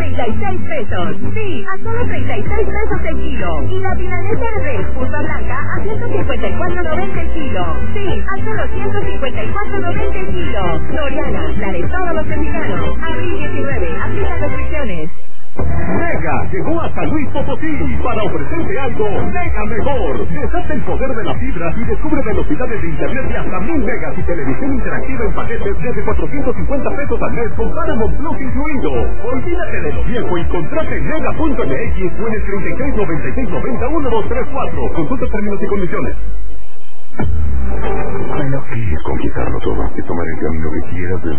36 pesos. Sí, a solo 36 pesos el kilo. Y la milanesa de res pulpa blanca a 154.90 el kilo. Sí, a solo 154.90 el kilo. Soriana, la de todos los mexicanos. Abril 19, aplica restricciones. Mega llegó a San Luis Potosí para ofrecerte algo mega mejor. Desata el poder de la fibra y descubre velocidades de internet de hasta 1000 megas y televisión interactiva en paquetes desde 450 pesos al mes con Paramount Plus incluido. Olvídate de lo viejo y contrate en mega.mx o en el 36 96 90 1234. Consulta términos y condiciones. No quieres conquistarlo todo y tomar el camino que quieras